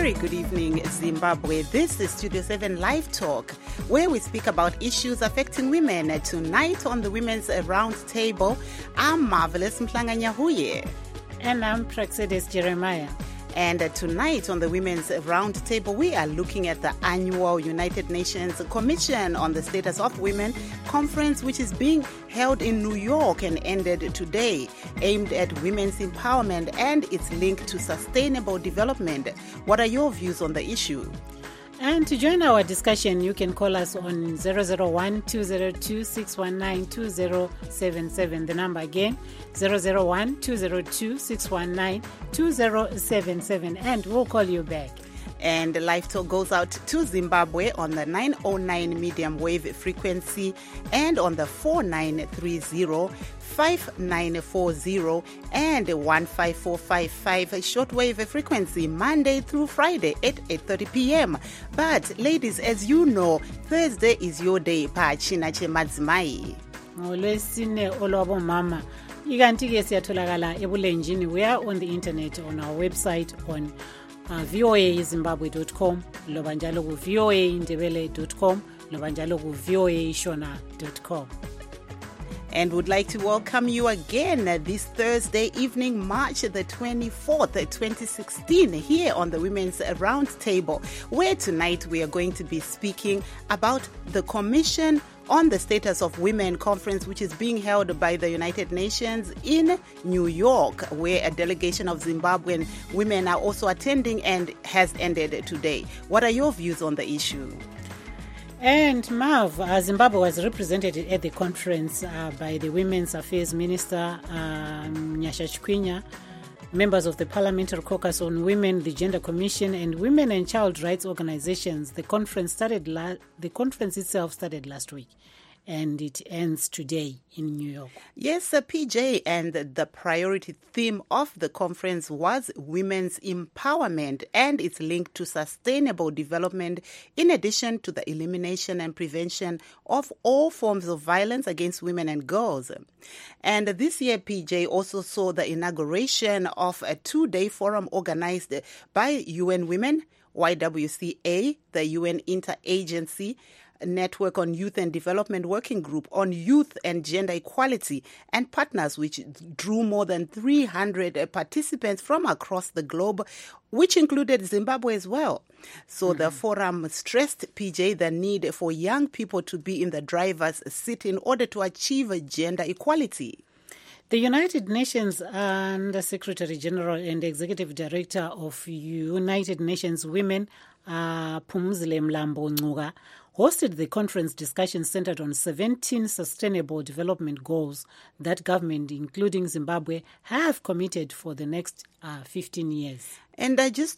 very good evening, Zimbabwe. This is Studio 7 Live Talk, where we speak about issues affecting women. Tonight on the Women's Round Table, I'm Marvelous Mhlanga-Nyahuye. And I'm Praxedis Jeremiah. And tonight on the Women's Round Table, we are looking at the annual United Nations Commission on the Status of Women conference, which is being held in New York and ended today, aimed at women's empowerment and its link to sustainable development. What are your views on the issue? And to join our discussion, you can call us on 001-202-619-2077. The number again, 001-202-619-2077. And we'll call you back. And Live Talk goes out to Zimbabwe on the 909 medium wave frequency and on the 4930, 5940 and 15455 shortwave frequency, Monday through Friday at 8:30 p.m. But ladies, as you know, Thursday is your day. Pachina chemadzimai. Olwesine olwabo mama. Ikanti-ke siyatholakala ebulenjini. We are on the internet on our website on voazimbabwe.com, loba njalo ku voaindebele.com, loba njalo ku voashona.com. And would like to welcome you again this Thursday evening, March the 24th, 2016, here on the Women's Round Table, where tonight we are going to be speaking about the Commission on the Status of Women conference, which is being held by the United Nations in New York, where a delegation of Zimbabwean women are also attending and has ended today. What are your views on the issue? And Marv, Zimbabwe was represented at the conference by the Women's Affairs Minister, Nyasha Chikwinya, members of the Parliamentary Caucus on Women, the Gender Commission, and women and child rights organizations. The conference itself started last week, and it ends today in New York. Yes, PJ, and the priority theme of the conference was women's empowerment and its link to sustainable development, in addition to the elimination and prevention of all forms of violence against women and girls. And this year, PJ also saw the inauguration of a two-day forum organized by UN Women, YWCA, the UN Interagency Network on Youth and Development Working Group on Youth and Gender Equality, and partners, which drew more than 300 participants from across the globe, which included Zimbabwe as well. So the forum stressed, PJ, the need for young people to be in the driver's seat in order to achieve gender equality. The United Nations Under Secretary General and Executive Director of United Nations Women, Phumzile Mlambo Ngcuka, hosted the conference discussion centered on 17 sustainable development goals that government, including Zimbabwe, have committed for the next 15 years. And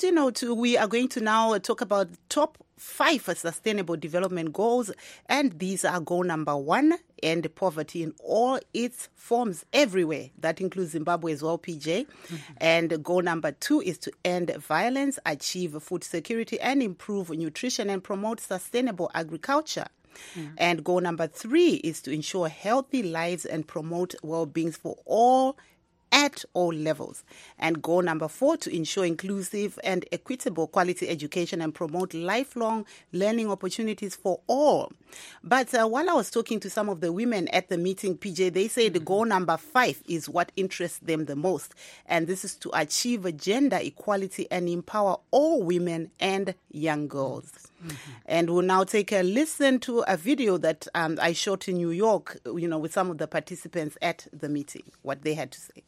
we are going to now talk about top 5 sustainable development goals, and these are goal number 1, end poverty in all its forms everywhere. That includes Zimbabwe as well, PJ. And goal number 2 is to end violence, achieve food security, and improve nutrition and promote sustainable agriculture. And goal number 3 is to ensure healthy lives and promote well-being for all at all levels. And goal number 4, to ensure inclusive and equitable quality education and promote lifelong learning opportunities for all. But while I was talking to some of the women at the meeting, PJ, they say the goal number 5 is what interests them the most. And this is to achieve gender equality and empower all women and young girls. And we'll now take a listen to a video that I shot in New York, with some of the participants at the meeting, what they had to say.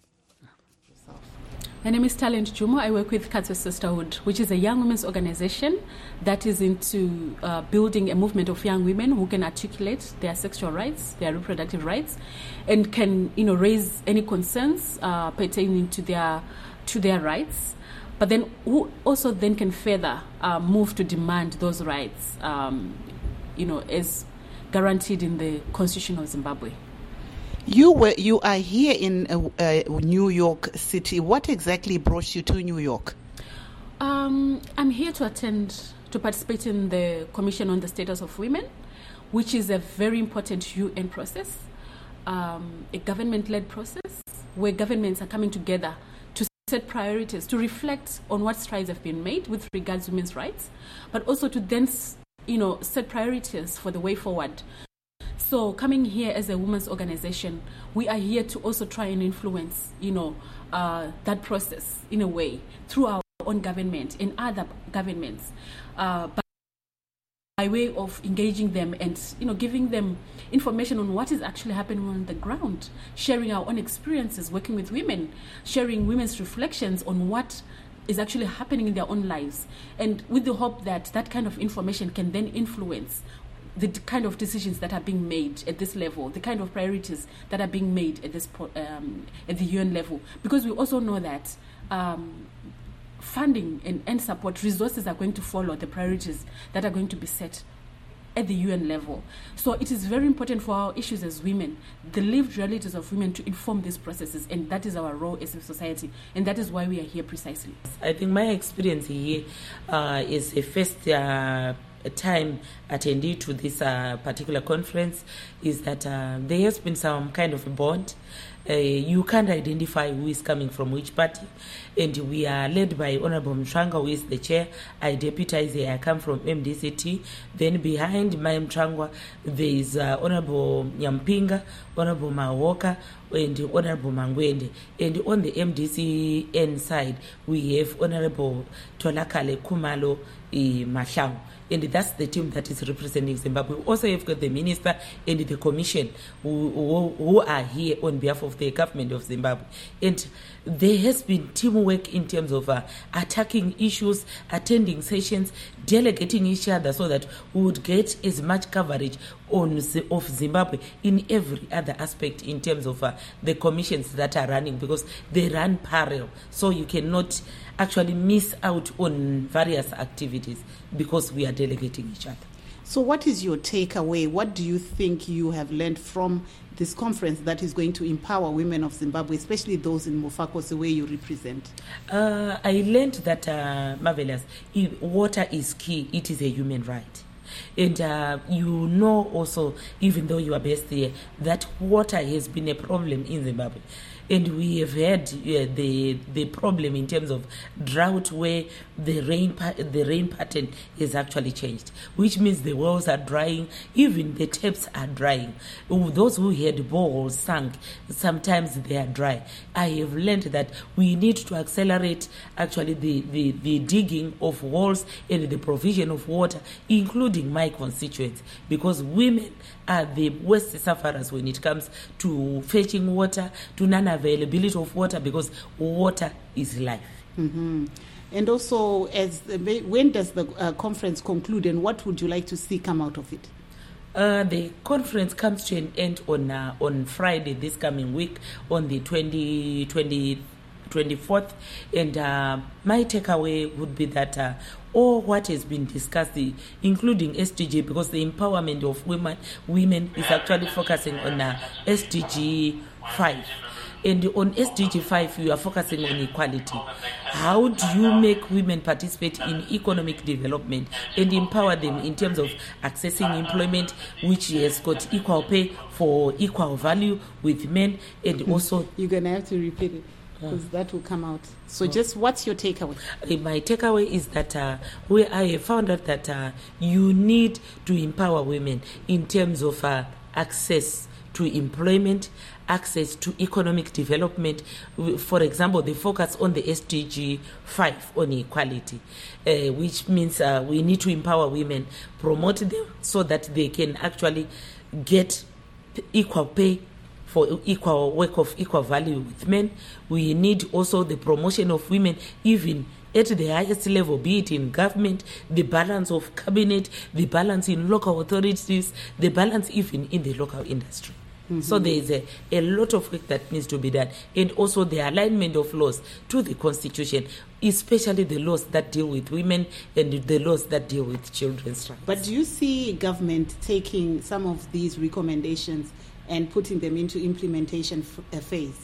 My name is Talent Jumo. I work with Katso Sisterhood, which is a young women's organization that is into building a movement of young women who can articulate their sexual rights, their reproductive rights, and can raise any concerns pertaining to their rights. But then who also then can further move to demand those rights, as guaranteed in the Constitution of Zimbabwe. You are here in New York City. What exactly brought you to New York? I'm here to participate in the Commission on the Status of Women, which is a very important UN process, a government-led process where governments are coming together set priorities to reflect on what strides have been made with regards to women's rights, but also to then, set priorities for the way forward. So coming here as a women's organization, we are here to also try and influence, that process in a way through our own government and other governments, by way of engaging them and, giving them information on what is actually happening on the ground, sharing our own experiences working with women, sharing women's reflections on what is actually happening in their own lives, and with the hope that that kind of information can then influence the kind of decisions that are being made at this level, the kind of priorities that are being made at this at the UN level, because we also know that funding and support resources are going to follow the priorities that are going to be set at the UN level. So it is very important for our issues as women, the lived realities of women, to inform these processes, and that is our role as a society, and that is why we are here precisely. I think my experience here is a first time attendee to this particular conference is that there has been some kind of a bond. You can't identify who is coming from which party, and we are led by Honorable Mtranga, who is the chair. I deputize here. I come from MDCT. Then behind my Mtranga, there is Honorable Nyampinga, Honorable Mawoka, and Honorable Mangwende. And on the MDCN side, we have Honorable Tolakale Kumalo Mahlangu. And that's the team that is representing Zimbabwe. We also have got the minister and the commission who are here on behalf of the government of Zimbabwe. And there has been teamwork in terms of attacking issues, attending sessions, delegating each other so that we would get as much coverage of Zimbabwe in every other aspect in terms of the commissions that are running, because they run parallel. So you cannot actually miss out on various activities because we are delegating each other. So what is your takeaway? What do you think you have learned from this conference that is going to empower women of Zimbabwe, especially those in Mufakos, the way you represent? I learned that, Marvelous, water is key. It is a human right. And also, even though you are based there, that water has been a problem in Zimbabwe. And we have had the problem in terms of drought, where the rain pattern has actually changed, which means the wells are drying, even the taps are drying. Those who had boreholes sunk, sometimes they are dry. I have learned that we need to accelerate actually the digging of wells and the provision of water, including my constituents, because women are the worst sufferers when it comes to fetching water, to non-availability of water, because water is life. Mm-hmm. And also, when does the conference conclude, and what would you like to see come out of it? The conference comes to an end on Friday this coming week, on the 24th, and my takeaway would be that all what has been discussed, including SDG, because the empowerment of women is actually focusing on SDG 5. And on SDG 5, you are focusing on equality. How do you make women participate in economic development and empower them in terms of accessing employment, which has got equal pay for equal value with men, and also... You're going to have to repeat it, because that will come out. So just what's your takeaway? My takeaway is that where I have found out that you need to empower women in terms of access to employment, access to economic development. For example, the focus on the SDG 5 on equality, which means we need to empower women, promote them so that they can actually get equal pay for equal work of equal value with men. We need also the promotion of women even at the highest level, be it in government, the balance of cabinet, the balance in local authorities, the balance even in the local industry. Mm-hmm. So there is a lot of work that needs to be done, and also the alignment of laws to the Constitution, especially the laws that deal with women and the laws that deal with children's rights. But do you see government taking some of these recommendations and putting them into implementation phase?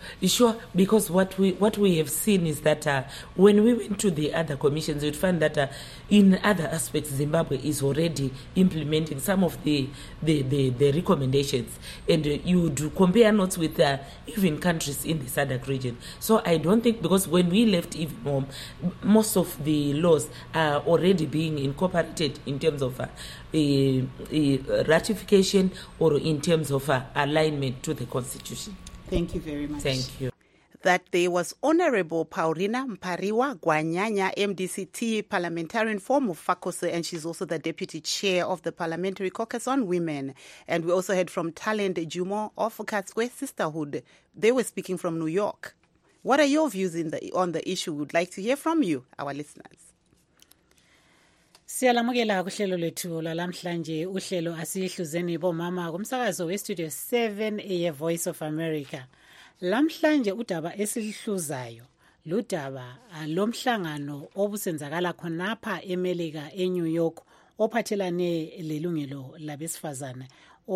Sure, because what we have seen is that when we went to the other commissions, you'd find that in other aspects, Zimbabwe is already implementing some of the recommendations, and you do compare notes with even countries in the SADC region. So I don't think, because when we left even home, most of the laws are already being incorporated in terms of ratification or in terms of alignment to the Constitution. Thank you very much. Thank you. That there was Honorable Paulina Mpariwa Gwanyanya, MDCT parliamentarian from Mufakose, and she's also the deputy chair of the Parliamentary Caucus on Women. And we also heard from Talent Jumo of Katswe Sisterhood. They were speaking from New York. What are your views on the issue? We'd like to hear from you, our listeners. Siyalamukela kuhlelo lethu lalamhlanje uhlelo asihluzeni bomama kumsakazo westudio 7 eye Voice of America. Lamhlanje udaba esilihluzayo ludaba lomhlangano obusenzakala khonapha eMelika eNew York ophathelane lelungelo labesifazana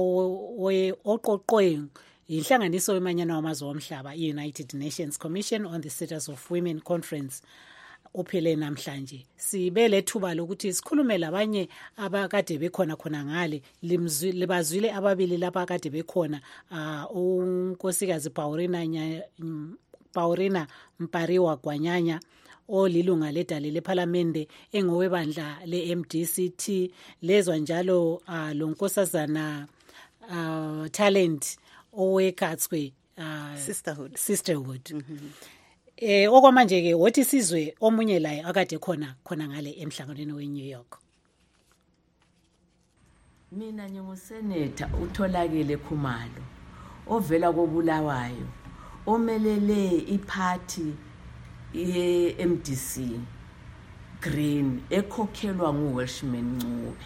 oqoqwe inhlanganiso yemanyano wamazwe omhlaba iUnited Nations Commission on the Status of Women Conference ophele namhlanje. Sibele thuba lokuthi sikhulume labanye abakade bekhona khona ngale libazwile ababili lapha akade bekhona unkosikazi Paulina Mpariwa Gwanyanya olilunga ledale leParliament engowebandla leMDCT, lezwa njalo lonkosazana Talent owekatswe Sisterhood. Okwamanje ke wothi sizwe omunye laye akade khona ngale emhlanganweni weNew York. Mina nginguseneta uTholakele Khumalo ovela koBulawayo omelele iparty ye-MDC Green ekhokhelwa nguWelshman Ncube.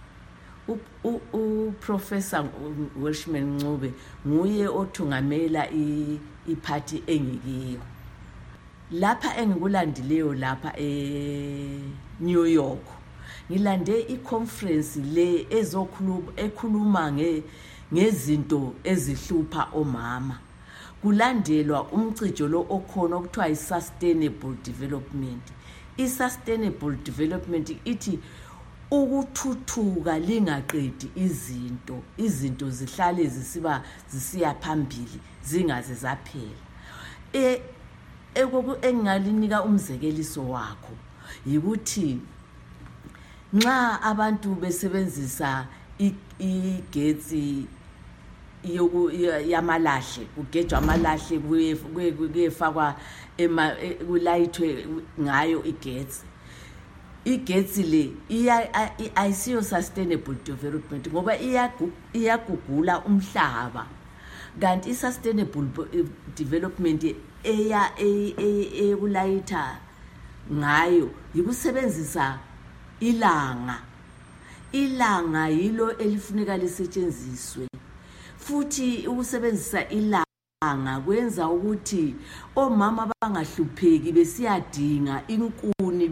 Uprofessor Welshman Ncube nguye othungamela iparty engikiyo. Lapha engikulandileyo lapha eNew York ngilande iconference le ekhuluma ngezinto ezihlupha omama. Kulandelwa umcijo lo okhona okuthiwa i-sustainable development. I-sustainable development ithi ukuthuthuka lingaqedi izinto zihlale zisiya phambili zingaze zaphela. Engalinika umzekeliso wakho yikuthi nxa abantu besebenzisa igetsi yamalahle kugejwa amalahle kuyefakwa kulayithwe ngayo igetsi le ayisiyo sustainable development ngoba iyagugula umhlaba. Kanti i-sustainable development ekulayitha ngayo yikusebenzisa ilanga yilo elifuneka lisetshenziswe, futhi ukusebenzisa ilanga kwenza ukuthi omama bangahlupheki besiyadinga inkuni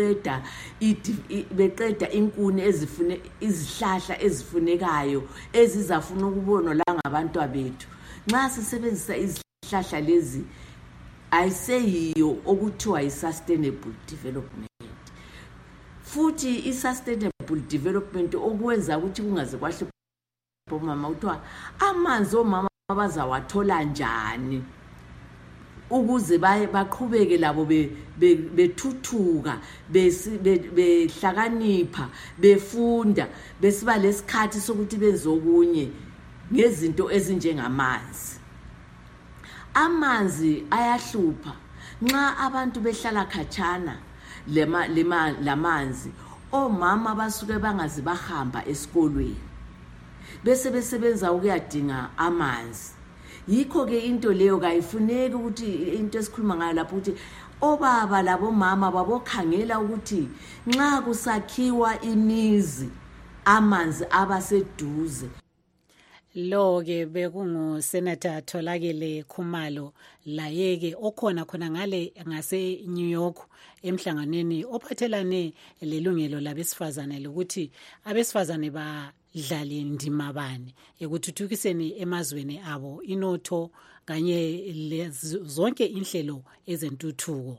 beqeda inkuni izihlahla ezifunekayo ezizafuna ukubonwa la ngabantu abethu. Nxa sisebenzisa izihlahla lezi ayiseyiyo okuthiwa i-sustainable development. Futhi i-sustainable development okwenza ukuthi kungaze kwahlupha omama uthiwa amanzi omama bazawathola njani ukuze baqhubeke labo bethuthuka behlakanipha befunda besiba lesikhathi sokuthi benze okunye ngezinto ezinjengamanzi. Amanzi ayahlupha nxa abantu behlala khatshana lamanzi. Omama basuke bangazi bahamba esikolweni bese besebenza ukuyadinga amanzi. Yikho ke into leyo kayifuneki ukuthi into esikhuluma ngayo lapho ukuthi obaba labomama babokhangela ukuthi nxa kusakhiwa imizi amanzi abaseduze. lo ke bekungu Senator Tholakele Khumalo layeke okhona khona ngale ngase New York emhlanganweni ophathelane lelungelo labesifazane lokuthi abesifazane badlale indima bani ekuthuthukiseni emazweni abo inotho kanye zonke inhlelo ezentuthuko.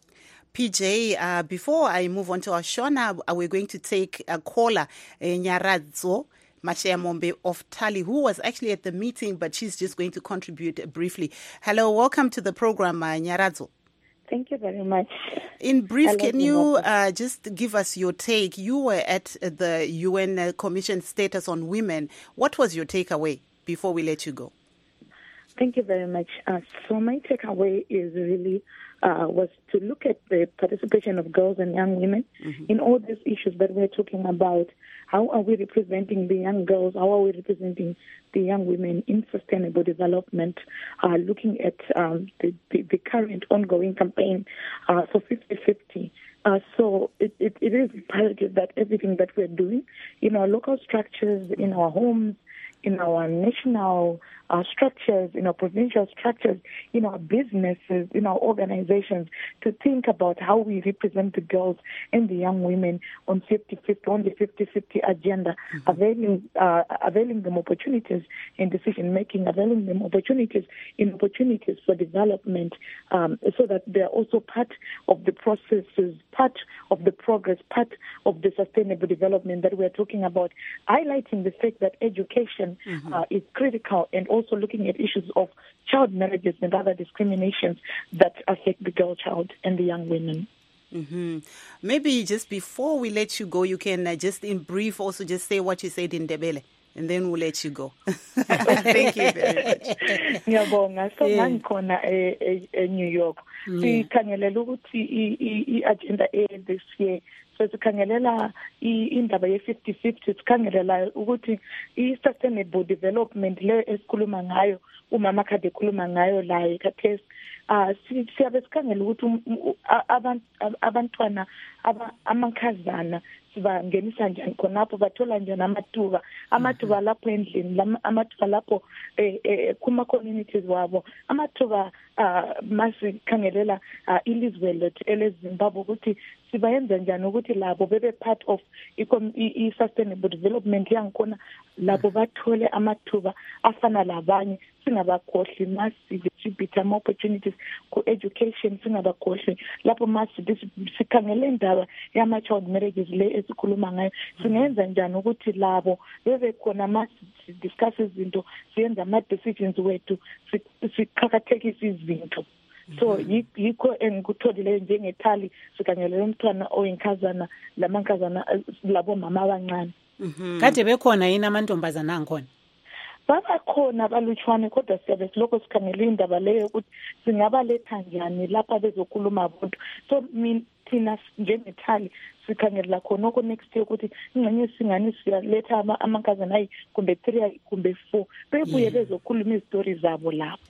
PJ, before I move on to our Shona, we're going to take a caller, Nyaradzo Mashayamombe of Tali, who was actually at the meeting, but she's just going to contribute briefly. Hello, welcome to the program, Nyaradzo. Thank you very much. In brief, can you just give us your take? You were at the UN Commission Status on Women. What was your takeaway before we let you go? Thank you very much. So my takeaway is really was to look at the participation of girls and young women in all these issues that we're talking about. How are we representing the young girls? How are we representing the young women in sustainable development? Looking at the current ongoing campaign for 50-50. So it is imperative that everything that we're doing in our local structures, in our homes, in our national structures, in our provincial structures, in our businesses, in our organizations, to think about how we represent the girls and the young women on the 50-50 agenda, availing them opportunities in decision-making, availing them opportunities for development, so that they're also part of the processes, part of the progress, part of the sustainable development that we're talking about, highlighting the fact that education is critical, and also looking at issues of child marriages and other discriminations that affect the girl child and the young women. Maybe just before we let you go, you can just in brief also just say what you said in Ndebele, and then we'll let you go. Thank you very much. Ngiyabonga. So ngikhona New York. Sikhangelela ukuthi i-agenda this year. So sikhangelela indaba ye-50-50, sikhangelela ukuthi i-sustainable development le esikhuluma ngayo, umama kade ekhuluma ngayo la ekhathesi, siyabe sikhangela ukuthi abantwana amakhazana sibangenisa njani khonapho, bathola njani amathuba lapho endlini, amathuba lapho kuma-communities wabo, amathuba masikhangelela ilizwe lethu eleZimbabwe ukuthi sibayenza njani ukuthi labo bebe part of i-sustainable development yangikhona, labo bathole amathuba afana labanye, singabakhohlwi masidistribute ama-opportunities ku-education, singabakhohlwi lapho sikhangele indaba yama-child marriages le esikhuluma ngayo, singenza njani ukuthi labo bebe khona masidiscuss izinto, siyenza ama-decisions wethu, siqhakathekisa izinto. So yikho engikutholile njengeThali, sikhangelela umntwana oyinkazana, lamankazana labo mama abancane. Kade bekhona yini amantombazana angikhona? Babakhona abalutshwane, kodwa siyabe silokho sikhangela indaba leyo ukuthi singabaletha njani lapha bezokhuluma bonke. So thina njengeThali sikhangelela khonoko next year ukuthi ingxenye singani siyaletha amankazana ayi kumbe 3 kumbe 4 bebuye bezokhuluma izitori zabo lapho.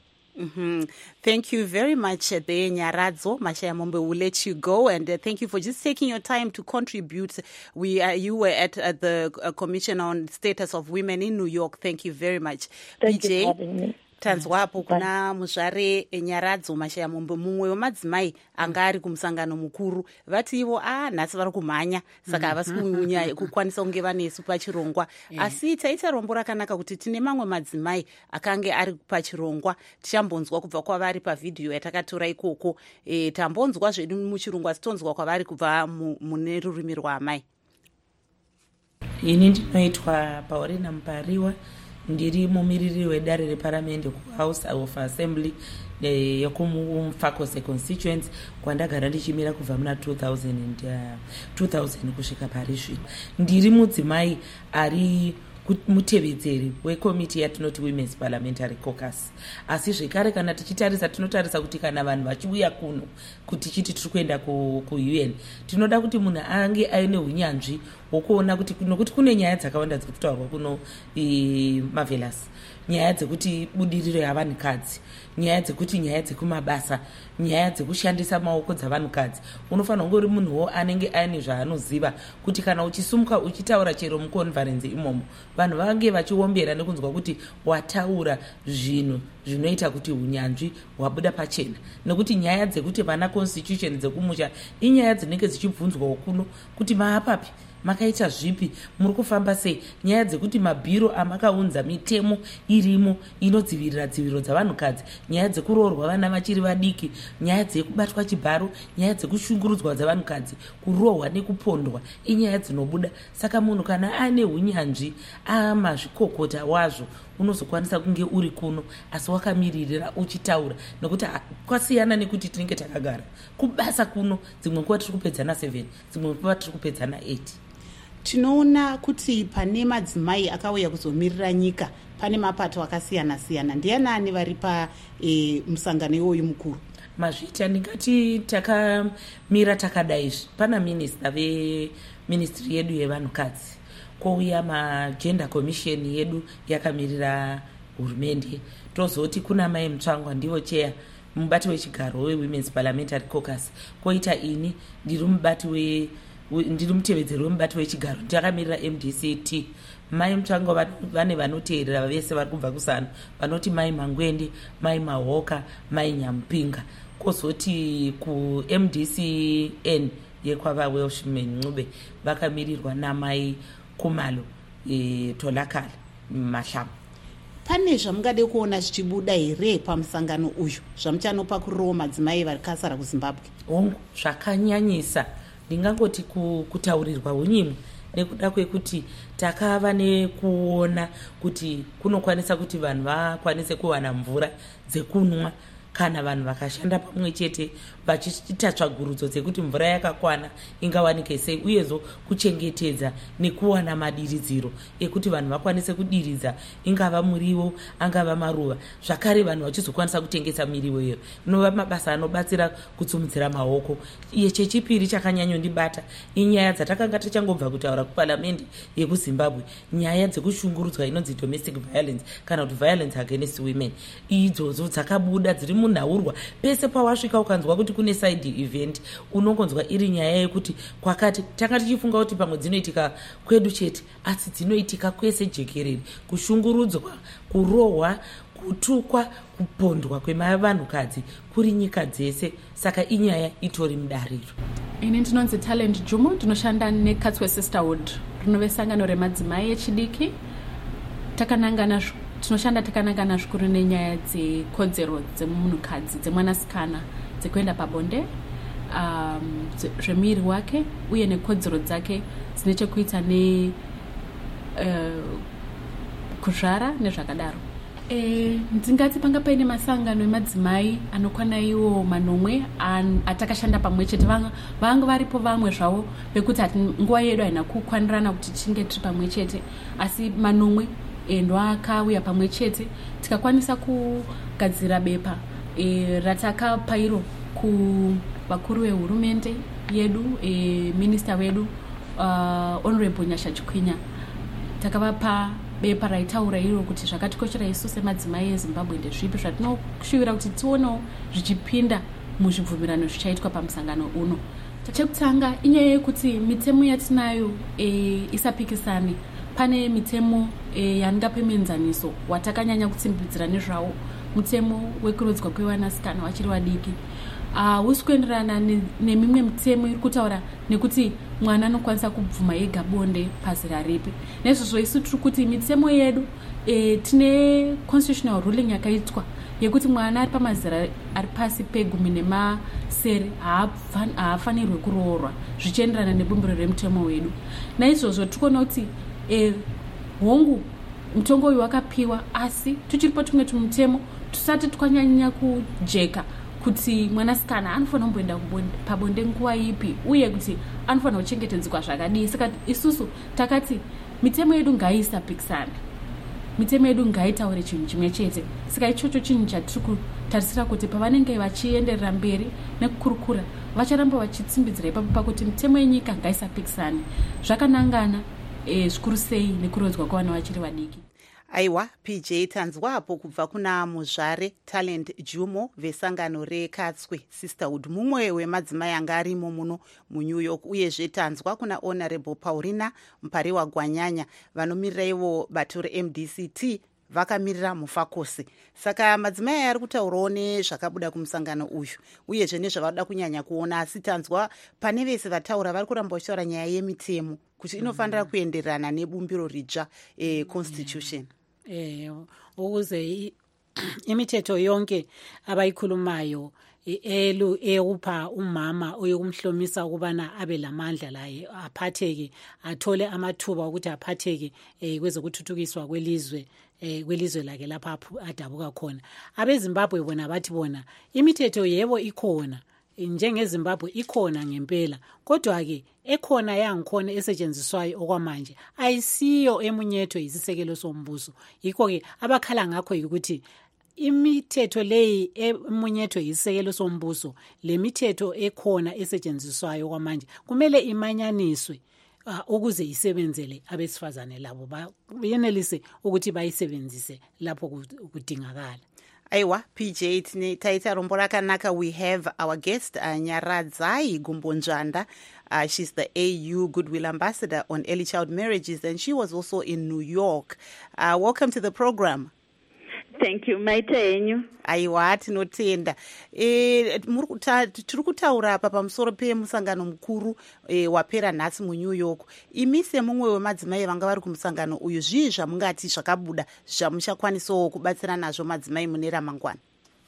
Thank you very much, Nyaradzo Mashayamombe. We'll let you go, and thank you for just taking your time to contribute. You were at the Commission on Status of Women in New York. Thank you very much. Thank you for having me. Tanzwapo kuna muzvare Nyaradzo Mashayamombe, mumwe wemadzimai anga ari kumusangano mukuru, vati ivo nhasi vari kumhanya, saka havasi kukwanisa kunge vanesu pachirongwa. Asi taita rombo rakanaka kuti tine mamwe madzimai akange ari pachirongwa, tichambonzwa kubva kwavari pavhidhiyo yatakatora ikoko. Tambonzwa zvedu muchirungu, asi tonzwa kwavari kubva mune rurimi rwaamai. Ini ndinoitwa Paulina Mpariwa, ndiri mumiriri wedare reparamende kuHouse of Assembly yokumufakose constituents, kwandagara ndichimira kubva muna 2000 kusvika pari zvino. Ndiri mudzimai ari mutevedzeri wekomiti yatinoti Women's Parliamentary Caucus. Asi zvekare kana tichitarisa, tinotarisa kuti kana vanhu vachiuya kuno kuti chiti tiri kuenda kuUN, tinoda kuti munhu ange aine unyanzvi wokuona kuti nokuti kune nyaya dzakawanda dziri kutaurwa kuno Marvelous, nyaya dzekuti budiriro yavanhukadzi, nyaya dzekuti nyaya dzekumabasa, nyaya dzekushandisa maoko dzavanhukadzi. Unofanira kunge uri munhuwo anenge aine zvaanoziva kuti kana uchisumuka uchitaura chero muconference imomo vanhu vange vachiombera nekunzwa kuti wataura zvinhu zvinoita kuti unyanzvi hwabuda pachena, nekuti nyaya dzekuti vana constitution dzekumusha inyaya dzinenge dzichibvunzwawo kuno kuti maapapi, makaita zvipi, muri kufamba sei, nyaya dzekuti mabhiro amakaunza mitemo irimo inodzivirira dziviro dzavanhukadzi, nyaya dzekuroorwa vana vachiri vadiki, nyaya dzekubatwa chibharo, nyaya dzekushungurudzwa dzavanhukadzi, kurohwa nekupondwa inyaya dzinobuda. Saka munhu kana ane unyanzvi amazvikokota wazvo unozokwanisa kunge uri kuno asi wakamiririra uchitaura, nekuti kwasiyana nekuti tinenge takagara kubasa kuno, dzimwe nguva tiri kupedzana 7, dzimwe nguva tiri kupedzana 8. Tinoona kuti pane madzimai akauya kuzomirira nyika, pane mapato akasiyana siyana. Ndianani vari pa musangano iwoyu mukuru? Mazvita ndingati takamira takadaizvi. Pana minista veministry yedu yevanhukadzi, kouya magender commission yedu yakamirira hurumende, tozoti kuna mai Mutsvangwa ndivo cheya mubati wechigaro weWomen's Parliamentary Caucus, koita ini ndiri mutevedzeri wemubati wechigaro ndakamirira MDCT. Mai Mutsvangwa vane vanoteerera vese vari kubva kusana, vanoti mai Mangwende, mai Mahoka, mai Nyamupinga. Kozoti ku MDCN yekwava Welshman Ncube vakamirirwa namai Kumalo Tolakala Mahlambo. Pane zvamungade kuona zvichibuda here pamusangano uyu zvamuchanopa kuroho madzimai vari kasara kuZimbabwe? Hongu zvakanyanyisa, ndingangoti kutaurirwa unyimwe nekuda kwekuti takava nekuona kuti kunokwanisa kuti vanhu vakwanise kuwana mvura dzekunwa kana vanhu vakashanda pamwe chete vachiita tsvagurudzo dzekuti mvura yakakwana ingawanike sei, uyezo kuchengetedza nekuwana madiridziro ekuti vanhu vakwanise kudiridza ingava muriwo angava maruva, zvakare vanhu vachizokwanisa kutengesa miriwo iyo. Inova mabasa anobatsira kutsumudzira maoko. Iye chechipiri chakanyanyondibata inyaya dzatakanga tichangobva kutaura kuparlamendi yekuZimbabwe, nyaya dzekushungurudzwa inonzi domestic violence kana kuti violence against women. Idzodzo dzakabuda dziri munhaurwa pese pawasvika ukanzwa kuti kune side event unongonzwa iri nyaya yekuti kwakati tanga tichifunga kuti pamwe dzinoitika kwedu chete asi dzinoitika kwese jekerere, kushungurudzwa, kurohwa, kutukwa, kupondwa kwemavanhukadzi kuri nyika dzese. Saka inyaya itori mudariro. Ini ndinonzi Talent Jumo, ndinoshanda neKatswe Sisterhood, rinove sangano remadzimai echidiki. Tinoshanda takanangana zvikuru nenyaya dzekodzero dzemunhukadzi, dzemwanasikana, dzekuenda pabonde, zvemiri wake uye nekodzero dzake dzine chekuita kuzvara nezvakadaro. Ndingati panga paine masangano emadzimai anokwana iwo manomwe atakashanda pamwe chete, vanga varipo vamwe zvavo pekuti nguva yedu haina kukwanirana kuti tinge tiri pamwe chete, asi manomwe ndo akauya pamwe chete tikakwanisa kugadzira bepa ratakapa iro kuvakuru vehurumende yedu, minista wedu Honorable Nyasha Chikwinya. Takavapa bepa raitaura iro kuti zvakatikoshera isu semadzimai eZimbabwe ndezvipi zvatinoshuvira kuti tionewo zvichipinda muzvibvumirano zvichaitwa pamusangano uno. Chekutanga inyaya yekuti mitemo yatinayo isapikisane. Pane mitemo yandingapemenzaniso watakanyanya kutsimbidzira nezvawo, mutemo wekurodzwa kwevanasikana vachiri vadiki. Usi kuenderana nemimwe mitemo iri kutaura nekuti mwana anokwanisa kubvuma ega bonde pazera ripi. Nezvozvo isu tiri kuti mitemo yedu tine constitutional ruling yakaitwa yekuti mwana ari pamazera ari pasi pe10 haafanirwe kuroorwa zvichienderana nebumbiro remutemo wedu. Naizvozvo tikuona kuti hongu mutongo uyu wakapiwa, asi tuchiripo tumwe tumutemo tusati twanyanya kujeka kuti mwanasikana anofanira kumboenda pabonde nguva ipi uye kuti anofanira kuchengetedzwa zvakadii. Saka isusu takati mitemo yedu ngaisapikisane, mitemo yedu ngaitaure chinhu chimwe chete. Saka ichocho chinhu chatiri tarisira kuti pavanenge vachienderera mberi nekukurukura vacharamba vachitsimbidzira ipapo pakuti mitemo yenyika ngaisapikisane zvakanangana zvikuru sei nekurodzwa kwavana vachiri vadiki. Aiwa, PJ tanzwapo kubva kuna muzvare Talent Jumo vesangano reKatswe Sisterhood, mumwe wemadzimai anga arimo muno muNew York, uyezve tanzwa kuna Honorable Paulina Mpariwa Gwanyanya vanomirira ivo bato reMDCT vakamirira mufakosi. Saka madzimai ari kutaurawo nezvakabuda kumusangano uyu uyezve nezvavada kunyanya kuona, asi tanzwa pane vese vataura vari kuramba vachitaura nyaya yemitemo kuti inofanira kuenderana nebumbiro ridzva constitution. Ukuze imithetho yonke abayikhulumayo eupa umama uyokumhlomisa ukubana abe lamandla laye aphatheke, athole amathuba ukuthi aphatheke kwezokuthuthukiswa kwelizwe lakhe lapha adabuka khona. AbeZimbabwe bona bathi bona imithetho yebo ikhona, njengeZimbabwe ikhona ngempela, kodwa ke ekhona yangikhona esetshenziswayo okwamanje ayisiyo emunyetho yisisekelo sombuso. Yikho ke abakhala ngakho ukuthi imithetho leyi emunyetho yisisekelo sombuso lemithetho ekhona esetshenziswayo okwamanje kumele imanyaniswe ukuze isebenzele abesifazane labo bayenelise ukuthi bayisebenzise lapho kudingakala. Aiwa, PJ taita rombo rakanaka. We have our guest Nyaradzai Gumbonjanda. She's the AU Goodwill Ambassador on Early Child Marriages, and she was also in New York. Welcome to the program. Thank you, maita enyu. Aiwa, tinotenda. Tiri kutaura apa pamusoro pemusangano mukuru wapera nhasi muNew York. Imi semumwe wemadzimai vanga vari kumusangano uyu, zvii zvamungati zvakabuda zvamuchakwanisawo kubatsira nazvo madzimai mune ramangwana?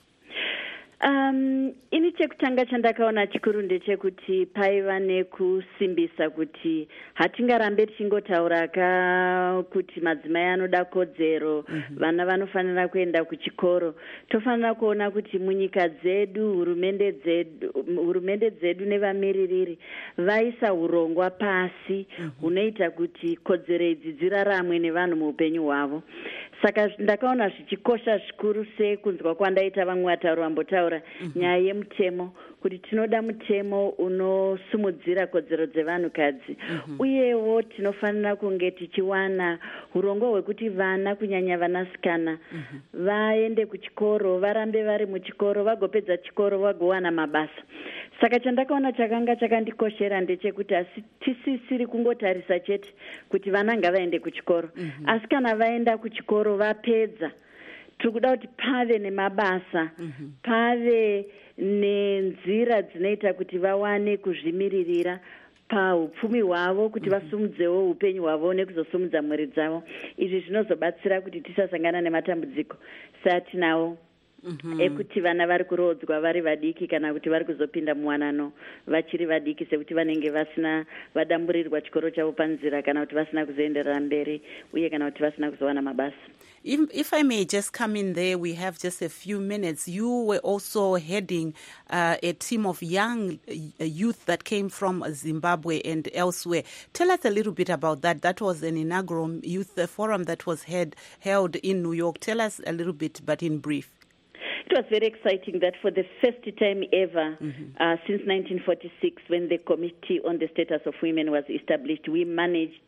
Ini chekutanga chandakaona chikuru ndechekuti paiva nekusimbisa kuti hatingarambe tichingotaura kuti madzimai anoda kodzero, vana vanofanira kuenda kuchikoro. Tofanira kuona kuti munyika dzedu, hurumende dzedu nevamiririri vaisa urongwa pasi hunoita kuti kodzero idzi dziraramwe nevanhu muupenyu hwavo. Saka ndakaona zvichikosha zvikuru sekunzwa kwandaita vamwe vatauri vambotaura nyaya yemutemo, kuti tinoda mutemo unosumudzira kodzero dzevanhukadzi. Uyewo tinofanira kunge tichiwana urongwa hwekuti vana, kunyanya vanasikana, vaende kuchikoro, varambe vari muchikoro, vagopedza chikoro vagowana mabasa. Saka chandakaona chakanga chakandikoshera ndechekuti asi tisisiri kungotarisa chete kuti vana ngavaende kuchikoro, asi kana vaenda kuchikoro vapedza, tiri kuda kuti pave nemabasa, pave nenzira dzinoita kuti vawane kuzvimiririra paupfumi hwavo, kuti vasumudzewo upenyu hwavo nekuzosumudza mhuri dzavo. Izvi zvinozobatsira kuti tisasangana nematambudziko saatinawo ekuti vana vari kurodzwa vari vadiki kana kuti vari kuzopinda muwanano vachiri vadiki sekuti vanenge vasina vadamburirwa chikoro chavo panzira kana kuti vasina kuzoenderera mberi uye kana kuti vasina kuzowana mabasa. If I may just come in there, we have just a few minutes. You were also heading a team of young youth that came from Zimbabwe and elsewhere. Tell us a little bit about that. That was an inaugural youth forum that was held in New York. Tell us a little bit, but in brief. It was very exciting that for the first time ever since 1946, when the Committee on the Status of Women was established, we managed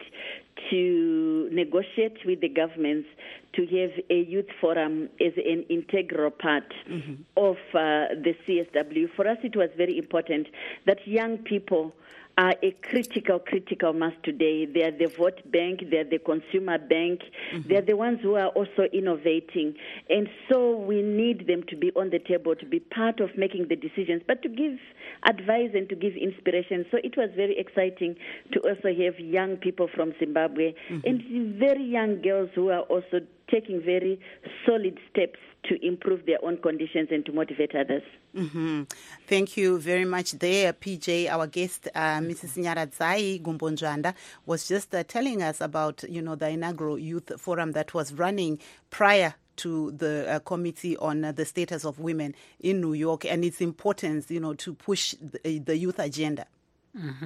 to negotiate with the governments to have a youth forum as an integral part of the CSW. For us, it was very important that young people are a critical mass today. They are the vote bank, they are the consumer bank, they are the ones who are also innovating. And so we need them to be on the table, to be part of making the decisions, but to give advice and to give inspiration. So it was very exciting to also have young people from Zimbabwe and very young girls who are also taking very solid steps to improve their own conditions and to motivate others. Thank you very much there, PJ. Our guest, Mrs. Nyaradzai Gumbonjanda, was just telling us about, the inaugural youth forum that was running prior to the Committee on the Status of Women in New York and its importance, to push the youth agenda.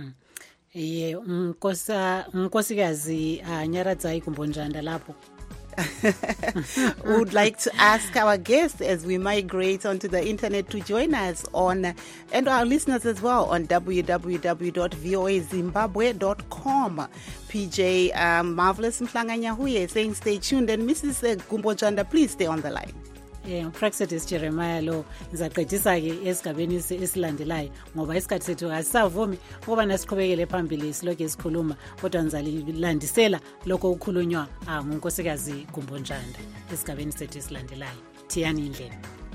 Nkosikazi Nyaradzai Gumbonjanda lapho. would like to ask our guests as we migrate onto the internet to join us on, and our listeners as well, on www.voazimbabwe.com. PJ Marvelous Mhlanganyahuye saying stay tuned, and Mrs. Gumbojanda, please stay on the line. Praxedis Jeremiah lo ngizaqedisa-ke esigabeni esilandelayo ngoba isikhathi sethu asisavumi ngoba nasiqhubekele phambili silokhu esikhuluma kodwa ngizalilandisela lokho kukhulunywa ngunkosikazi Gumbojanda esigabeni sethu esilandelayo. Thiyani indlela.